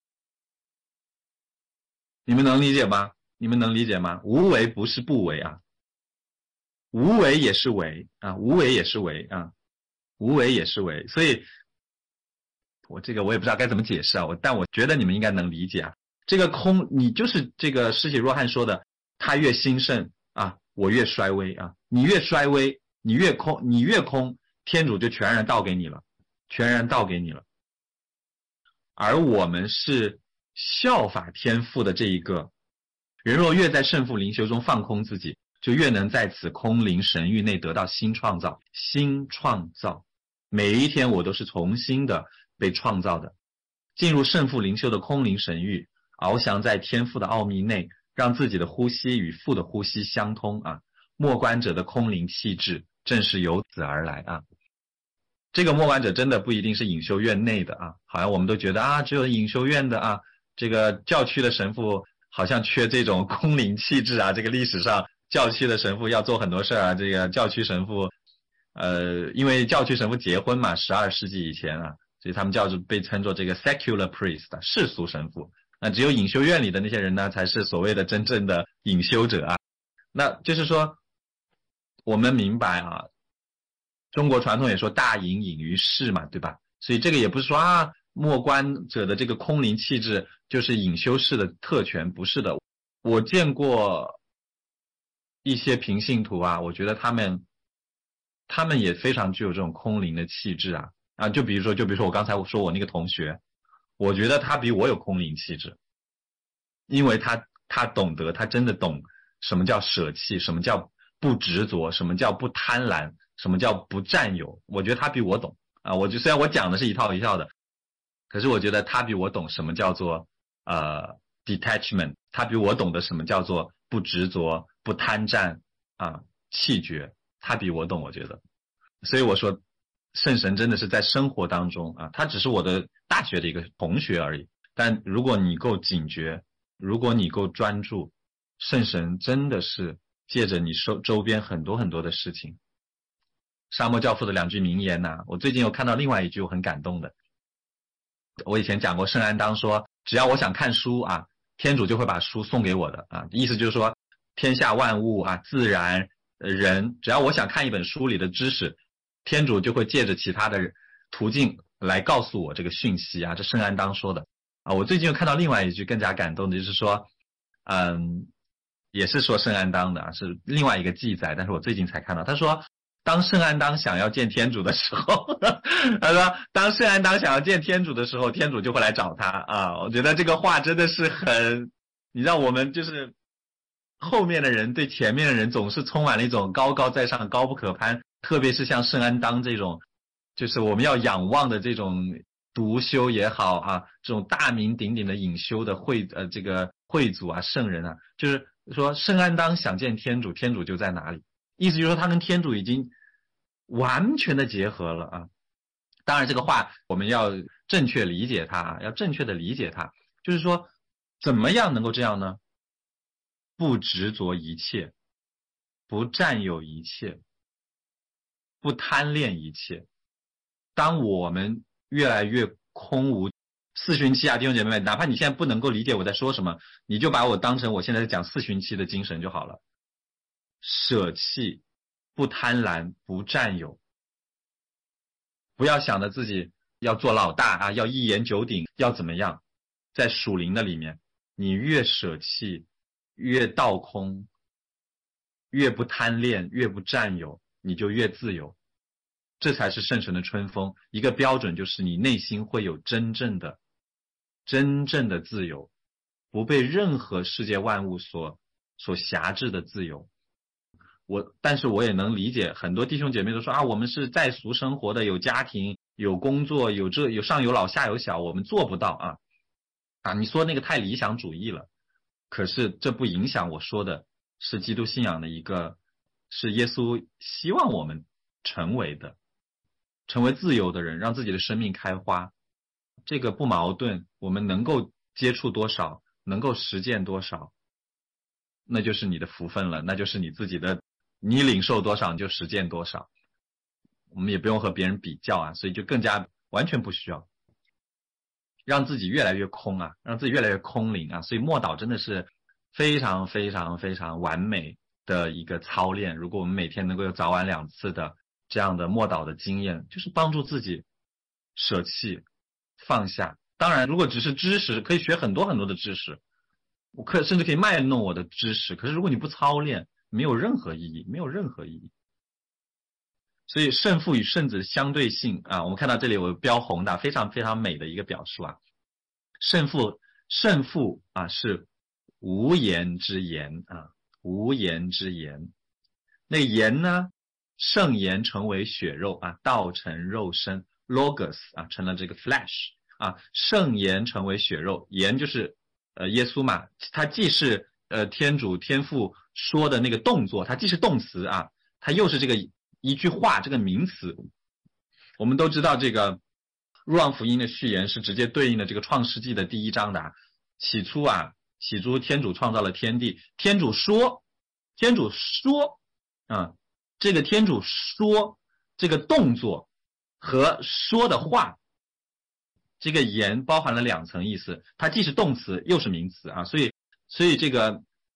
你们能理解吗？你们能理解吗？无为不是不为啊，无为也是为啊，无为也是为啊，无为也是为。所以我这个我也不知道该怎么解释啊，我但我觉得你们应该能理解啊。这个空，你就是这个施洗若翰说的，他越兴盛啊，我越衰微啊。你越衰微，你越空，你越空，天主就全然倒给你了，全然倒给你了。而我们是效法天父的这一个人，若越在圣父灵修中放空自己，就越能在此空灵神域内得到新创造。新创造，每一天我都是重新的被创造的，进入圣父灵修的空灵神域，翱翔在天父的奥秘内，让自己的呼吸与父的呼吸相通啊。默观者的空灵气质正是由此而来啊。这个默观者真的不一定是隐修院内的啊，好像我们都觉得啊，只有隐修院的啊，这个教区的神父好像缺这种空灵气质啊。这个历史上教区的神父要做很多事啊，这个教区神父呃，因为教区神父结婚嘛，十二世纪以前啊，所以他们叫做被称作这个 secular priest 世俗神父。那只有隐修院里的那些人呢，才是所谓的真正的隐修者啊。那就是说我们明白啊，中国传统也说大隐隐于市嘛，对吧？所以这个也不是说啊，默观者的这个空灵气质就是隐修士的特权，不是的。我见过一些平信徒啊，我觉得他们他们也非常具有这种空灵的气质啊啊，就比如说就比如说我刚才我说我那个同学，我觉得他比我有空灵气质，因为他他懂得，他真的懂什么叫舍弃，什么叫不执着，什么叫不贪婪，什么叫不占有。我觉得他比我懂啊。我就虽然我讲的是一套一套的，可是我觉得他比我懂什么叫做呃 detachment， 他比我懂得什么叫做不执着、不贪占啊、弃绝，他比我懂，我觉得。所以我说，圣神真的是在生活当中啊，他只是我的大学的一个同学而已。但如果你够警觉，如果你够专注，圣神真的是借着你周周边很多很多的事情。沙漠教父的两句名言呐、啊，我最近又看到另外一句我很感动的。我以前讲过，圣安当说，只要我想看书啊，天主就会把书送给我的啊，意思就是说，天下万物啊，自然人，只要我想看一本书里的知识，天主就会借着其他的途径来告诉我这个讯息啊，这圣安当说的啊。我最近又看到另外一句更加感动的，就是说，嗯，也是说圣安当的啊，是另外一个记载，但是我最近才看到，他说，当圣安当想要见天主的时候，他说，当圣安当想要见天主的时候，天主就会来找他啊。我觉得这个话真的是很，你知道我们就是后面的人对前面的人总是充满了一种高高在上、高不可攀，特别是像圣安当这种，就是我们要仰望的这种独修也好啊，这种大名鼎鼎的隐修的会呃这个会祖啊、圣人啊，就是说圣安当想见天主，天主就在哪里。意思就是说他跟天主已经完全的结合了啊。当然这个话我们要正确理解它，要正确的理解它，就是说怎么样能够这样呢？不执着一切，不占有一切，不贪恋一切。当我们越来越空无四旬期啊，弟兄姐妹们，哪怕你现在不能够理解我在说什么，你就把我当成我现在在讲四旬期的精神就好了。舍弃，不贪婪，不占有，不要想着自己要做老大啊，要一言九鼎，要怎么样。在属灵的里面，你越舍弃，越倒空，越不贪恋，越不占有，你就越自由。这才是圣神的春风。一个标准就是你内心会有真正的真正的自由，不被任何世界万物所所辖制的自由。我但是我也能理解，很多弟兄姐妹都说啊，我们是在俗生活的，有家庭，有工作，有这有上有老下有小，我们做不到啊啊！你说那个太理想主义了，可是这不影响我说的是基督信仰的一个，是耶稣希望我们成为的，成为自由的人，让自己的生命开花，这个不矛盾。我们能够接触多少，能够实践多少，那就是你的福分了，那就是你自己的。你领受多少你就实践多少，我们也不用和别人比较啊，所以就更加完全不需要，让自己越来越空啊，让自己越来越空灵啊。所以默祷真的是非常非常非常完美的一个操练。如果我们每天能够有早晚两次的这样的默祷的经验，就是帮助自己舍弃放下。当然如果只是知识，可以学很多很多的知识，我可甚至可以卖弄我的知识，可是如果你不操练，没有任何意义，没有任何意义。所以圣父与圣子相对性啊，我们看到这里有标红的非常非常美的一个表述啊。圣父圣父啊是无言之言啊，无言之言。那言呢，圣言成为血肉啊，道成肉身 logos 啊，成了这个 flesh 啊，圣言成为血肉，言就是呃耶稣嘛，他既是呃天主天父说的那个动作，它既是动词啊，它又是这个一句话这个名词。我们都知道这个若望福音的序言是直接对应的这个创世纪的第一章的啊。起初啊，起初天主创造了天地，天主说，天主说啊，这个天主说这个动作和说的话，这个言包含了两层意思，它既是动词又是名词啊，所以所以这个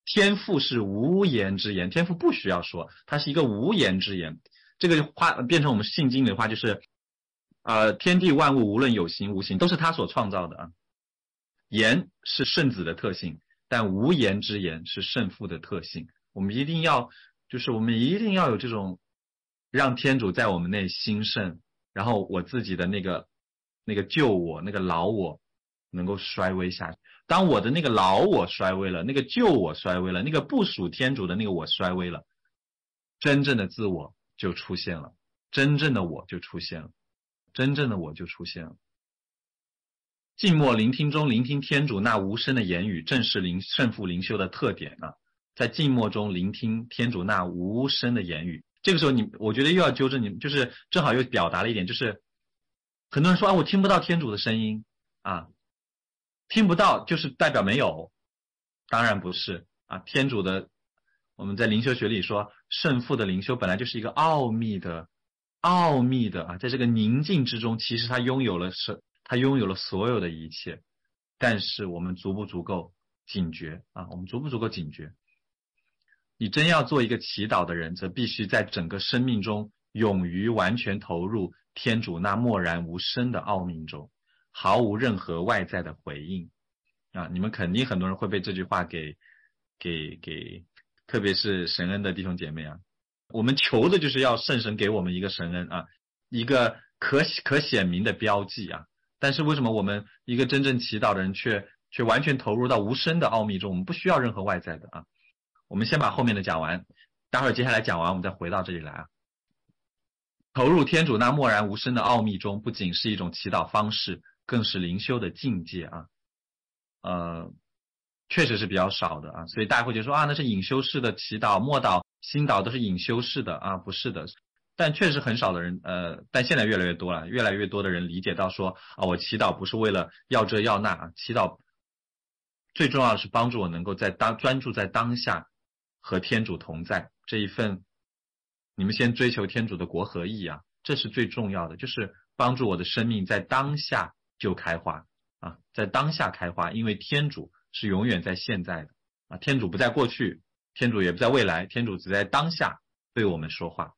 天父是无言之言，天父不需要说，他是一个无言之言。这个话变成我们信经里的话，就是呃，天地万物无论有形无形，都是他所创造的啊。言是圣子的特性，但无言之言是圣父的特性。我们一定要，就是我们一定要有这种让天主在我们内兴盛，然后我自己的那个那个旧我，那个老我能够衰微下去。当我的那个老我衰微了，那个旧我衰微了，那个不属天主的那个我衰微了，真正的自我就出现了，真正的我就出现了，真正的我就出现了。静默聆听中聆听天主那无声的言语，正是灵圣父灵修的特点啊。在静默中聆听天主那无声的言语，这个时候你，我觉得又要纠正你，就是正好又表达了一点，就是很多人说啊，我听不到天主的声音啊，听不到就是代表没有，当然不是啊。天主的，我们在灵修学里说，圣父的灵修本来就是一个奥秘的，奥秘的啊，在这个宁静之中，其实他拥有了是，他拥有了所有的一切，但是我们足不足够警觉啊？我们足不足够警觉？你真要做一个祈祷的人，则必须在整个生命中勇于完全投入天主那默然无声的奥秘中，毫无任何外在的回应啊！你们肯定很多人会被这句话给给给，特别是神恩的弟兄姐妹啊，我们求的就是要圣神给我们一个神恩啊，一个可可显明的标记啊。但是为什么我们一个真正祈祷的人却却完全投入到无声的奥秘中？我们不需要任何外在的啊。我们先把后面的讲完，待会儿接下来讲完我们再回到这里来啊。投入天主那默然无声的奥秘中，不仅是一种祈祷方式，更是灵修的境界啊。呃，确实是比较少的啊，所以大家会觉得说啊，那是隐修式的祈祷，默祷、心祷都是隐修式的啊，不是的。但确实很少的人，呃，但现在越来越多了，越来越多的人理解到说啊，我祈祷不是为了要这要那啊，祈祷最重要的是帮助我能够在当专注在当下。和天主同在这一份，你们先追求天主的国和义啊，这是最重要的，就是帮助我的生命在当下就开花啊，在当下开花，因为天主是永远在现在的啊，天主不在过去，天主也不在未来，天主只在当下对我们说话。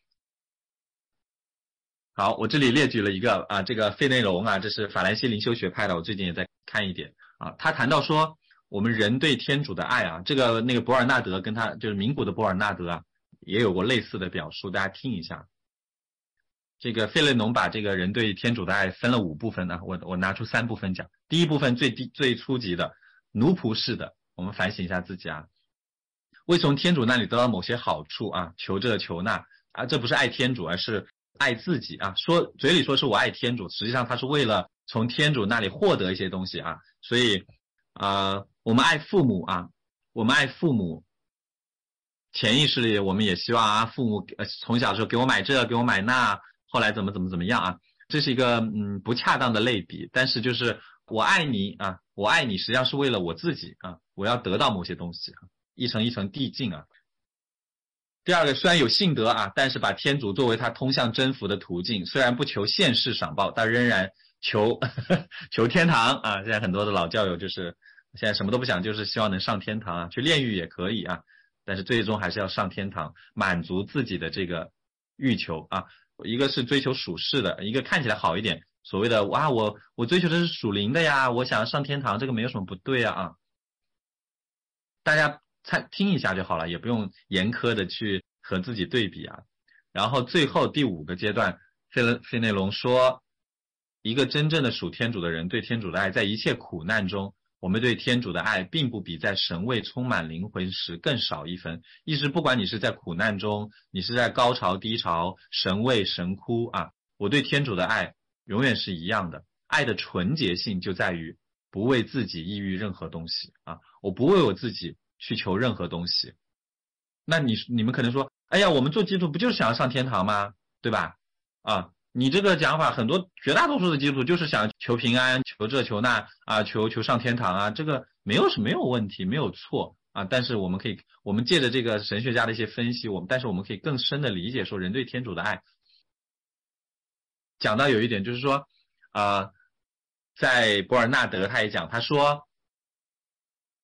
好，我这里列举了一个啊，这个费内隆啊，这是法兰西灵修学派的，我最近也在看一点啊，他谈到说。我们人对天主的爱啊，这个那个伯尔纳德跟他就是名古的伯尔纳德啊，也有过类似的表述，大家听一下。这个费雷农把这个人对天主的爱分了五部分呢，我我拿出三部分讲。第一部分最低最初级的奴仆式的，我们反省一下自己啊，未从天主那里得到某些好处啊，求这求那啊，这不是爱天主，而是爱自己啊。说嘴里说是我爱天主，实际上他是为了从天主那里获得一些东西啊，所以啊。呃我们爱父母啊，我们爱父母，潜意识里我们也希望啊，父母呃从小说给我买这，给我买那，后来怎么怎么怎么样啊，这是一个嗯不恰当的类比。但是就是我爱你啊，我爱你实际上是为了我自己啊，我要得到某些东西啊，一层一层递进啊。第二个，虽然有信德啊，但是把天主作为他通向征服的途径，虽然不求现世赏报，但仍然求呵呵求天堂啊。现在很多的老教友就是现在什么都不想，就是希望能上天堂啊，去炼狱也可以啊，但是最终还是要上天堂，满足自己的这个欲求啊。一个是追求属世的，一个看起来好一点，所谓的哇，我我追求的是属灵的呀，我想要上天堂，这个没有什么不对啊啊。大家参听一下就好了，也不用严苛的去和自己对比啊。然后最后第五个阶段，费勒费内隆说，一个真正的属天主的人对天主的爱，在一切苦难中，我们对天主的爱并不比在神位充满灵魂时更少一分。意思不管你是在苦难中，你是在高潮低潮，神位神枯啊，我对天主的爱永远是一样的。爱的纯洁性就在于不为自己抑郁任何东西啊，我不为我自己去求任何东西。那你你们可能说，哎呀，我们做基督徒不就是想要上天堂吗？对吧？啊，你这个讲法，很多绝大多数的基督徒就是想求平安，求这求那啊，求求上天堂啊，这个没有是没有问题，没有错啊。但是我们可以，我们借着这个神学家的一些分析，我们但是我们可以更深的理解说，人对天主的爱。讲到有一点就是说，啊、呃，在博尔纳德他也讲，他说，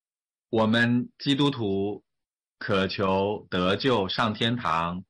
我们基督徒渴求得救上天堂，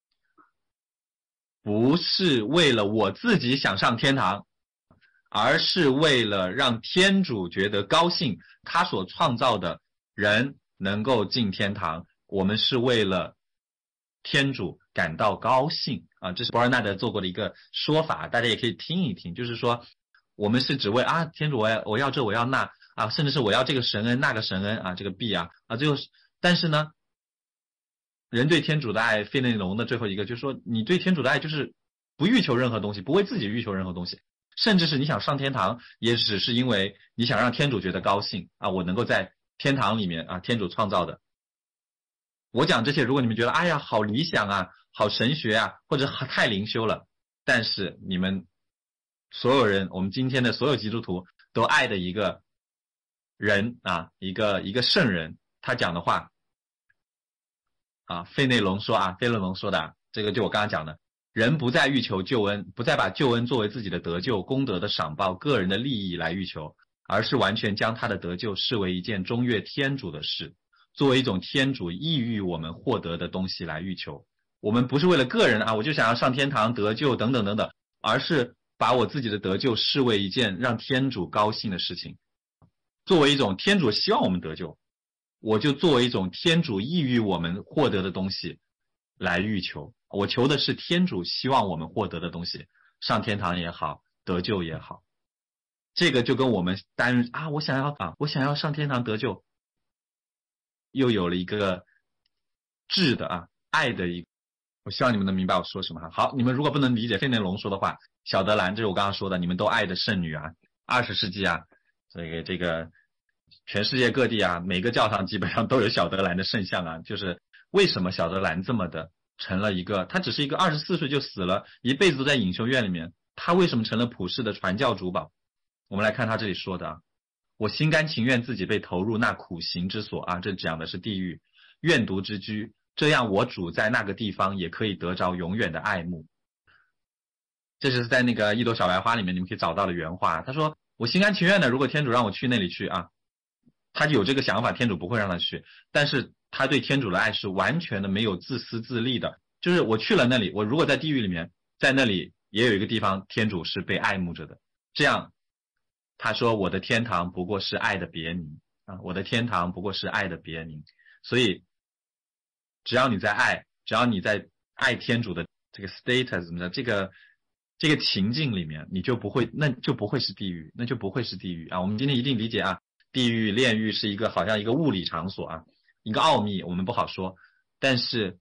不是为了我自己想上天堂，而是为了让天主觉得高兴，他所创造的人能够进天堂。我们是为了天主感到高兴啊，这是博尔纳德做过的一个说法，大家也可以听一听，就是说我们是只为啊天主我要我要这我要那啊，甚至是我要这个神恩那个神恩啊，这个币啊啊，最后但是呢，人对天主的爱，费内龙的最后一个就是说，你对天主的爱就是不欲求任何东西，不为自己欲求任何东西，甚至是你想上天堂，也只是因为你想让天主觉得高兴啊，我能够在天堂里面啊，天主创造的。我讲这些，如果你们觉得哎呀好理想啊，好神学啊，或者太灵修了，但是你们所有人，我们今天的所有基督徒都爱的一个人啊，一个一个圣人，他讲的话啊，费内龙说啊，费内龙说的啊，这个就我刚刚讲的，人不再欲求救恩，不再把救恩作为自己的得救、功德的赏报、个人的利益来欲求，而是完全将他的得救视为一件中越天主的事，作为一种天主意欲我们获得的东西来欲求。我们不是为了个人啊，我就想要上天堂得救等等等等，而是把我自己的得救视为一件让天主高兴的事情，作为一种天主希望我们得救，我就作为一种天主意欲我们获得的东西来欲求。我求的是天主希望我们获得的东西，上天堂也好，得救也好。这个就跟我们单啊，我想要啊，我想要上天堂得救，又有了一个质的啊，爱的一个。我希望你们能明白我说什么哈。好，你们如果不能理解费内龙说的话，小德兰，这是我刚刚说的，你们都爱的圣女啊，二十世纪啊，这个这个全世界各地啊，每个教堂基本上都有小德兰的圣像啊。就是为什么小德兰这么的成了一个，他只是一个二十四岁就死了，一辈子都在隐修院里面，他为什么成了普世的传教主保？我们来看他这里说的啊，我心甘情愿自己被投入那苦行之所啊，这讲的是地狱，愿独之居，这样我主在那个地方也可以得着永远的爱慕。这是在那个一朵小白花里面你们可以找到的原话，他说我心甘情愿的，如果天主让我去那里去啊，他有这个想法，天主不会让他去，但是他对天主的爱是完全的没有自私自利的，就是我去了那里，我如果在地狱里面，在那里也有一个地方天主是被爱慕着的，这样他说我的天堂不过是爱的别名啊，我的天堂不过是爱的别名。所以只要你在爱，只要你在爱天主的这个 status 怎么的这个这个情境里面，你就不会，那就不会是地狱，那就不会是地狱啊。我们今天一定理解啊，地狱炼狱是一个好像一个物理场所啊，一个奥秘我们不好说，但是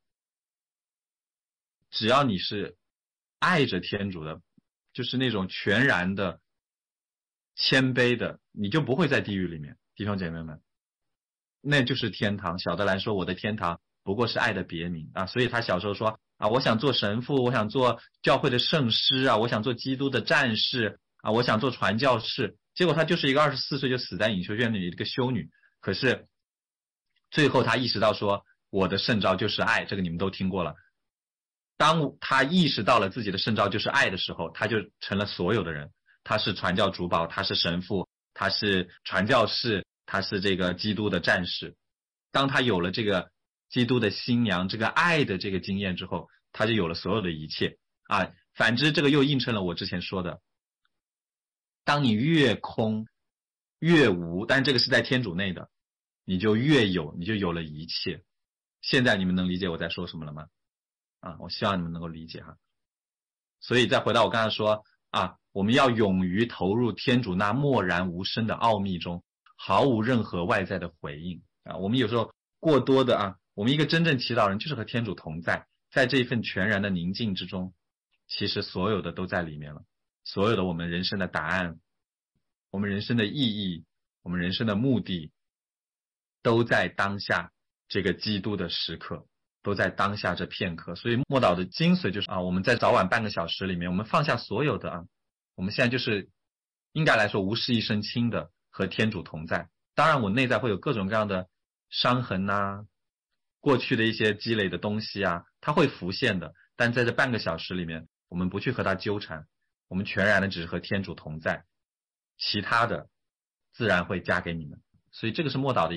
只要你是爱着天主的，就是那种全然的谦卑的，你就不会在地狱里面，弟兄姐妹们，那就是天堂。小德兰说我的天堂不过是爱的别名啊，所以他小时候说啊，我想做神父，我想做教会的圣师啊，我想做基督的战士啊，我想做传教士，结果他就是一个二十四岁就死在隐修院里的一个修女。可是最后他意识到说我的圣召就是爱，这个你们都听过了。当他意识到了自己的圣召就是爱的时候，他就成了所有的人，他是传教主保，他是神父，他是传教士，他是这个基督的战士。当他有了这个基督的新娘这个爱的这个经验之后，他就有了所有的一切啊。反之这个又映衬了我之前说的，当你越空越无，但这个是在天主内的，你就越有，你就有了一切。现在你们能理解我在说什么了吗？啊，我希望你们能够理解哈。所以再回到我刚才说啊，我们要勇于投入天主那默然无声的奥秘中，毫无任何外在的回应啊。我们有时候过多的啊，我们一个真正祈祷人就是和天主同在，在这一份全然的宁静之中，其实所有的都在里面了，所有的我们人生的答案，我们人生的意义，我们人生的目的，都在当下这个基督的时刻，都在当下这片刻。所以默祷的精髓就是啊，我们在早晚半个小时里面，我们放下所有的啊，我们现在就是应该来说无事一身轻的和天主同在。当然我内在会有各种各样的伤痕啊，过去的一些积累的东西啊，它会浮现的，但在这半个小时里面，我们不去和它纠缠，我们全然的只是和天主同在，其他的自然会加给你们。所以这个是默祷的一个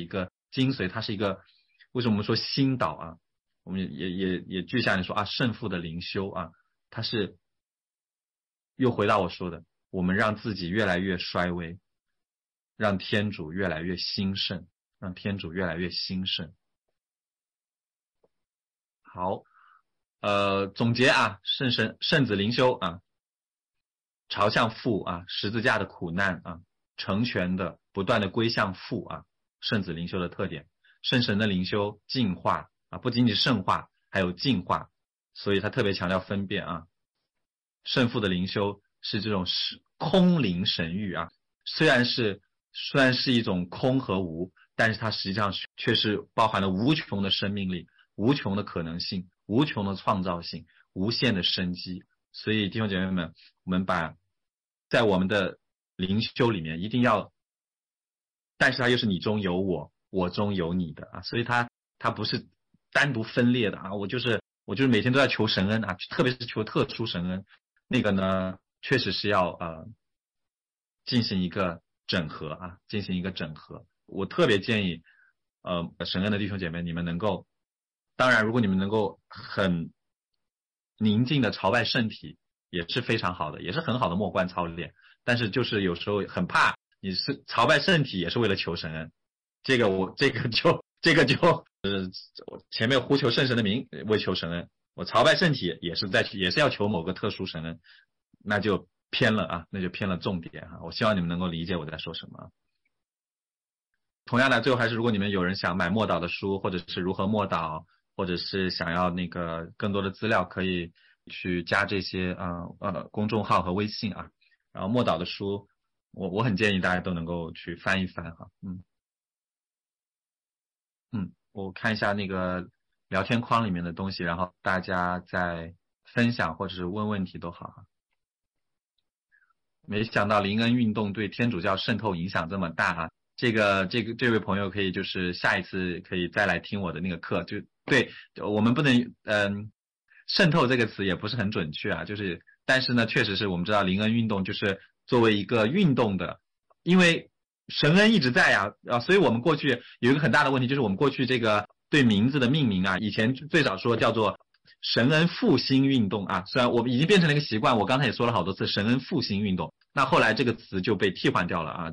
精髓，它是一个，为什么我们说心导啊？我们也也也具象地说啊，圣父的灵修啊，它是又回到我说的，我们让自己越来越衰微，让天主越来越兴盛，让天主越来越兴盛。好，呃，总结啊，圣神圣子灵修啊，朝向父啊，十字架的苦难啊，成全的不断的归向父啊，圣子灵修的特点。圣神的灵修净化啊，不仅仅圣化，还有净化，所以他特别强调分辨啊。圣父的灵修是这种空灵神域啊，虽然是虽然是一种空和无，但是它实际上却是包含了无穷的生命力，无穷的可能性，无穷的创造性，无限的生机。所以弟兄姐妹们，我们把在我们的灵修里面一定要，但是它又是你中有我，我中有你的啊，所以它它不是单独分裂的啊，我就是我就是每天都在求神恩啊，特别是求特殊神恩，那个呢确实是要呃进行一个整合啊，进行一个整合。我特别建议呃神恩的弟兄姐妹，你们能够，当然如果你们能够很宁静的朝拜圣体，也是非常好的，也是很好的默观操练。但是就是有时候很怕你是朝拜圣体也是为了求神恩，这个我这个就这个就呃前面呼求圣神的名为求神恩，我朝拜圣体也是在也是要求某个特殊神恩，那就偏了啊，那就偏了重点啊。我希望你们能够理解我在说什么。同样的，最后还是如果你们有人想买默祷的书，或者是如何默祷，或者是想要那个更多的资料，可以去加这些呃呃公众号和微信啊。然后默祷的书，我我很建议大家都能够去翻一翻哈，嗯嗯，我看一下那个聊天框里面的东西，然后大家再分享或者是问问题都好哈。没想到灵恩运动对天主教渗透影响这么大啊！这个这个这位朋友可以就是下一次可以再来听我的那个课，就对我们不能嗯、呃、渗透这个词也不是很准确啊，就是但是呢确实是我们知道灵恩运动就是作为一个运动的，因为神恩一直在呀啊，所以我们过去有一个很大的问题，就是我们过去这个对名字的命名啊，以前最早说叫做神恩复兴运动啊，虽然我们已经变成了一个习惯，我刚才也说了好多次神恩复兴运动，那后来这个词就被替换掉了啊。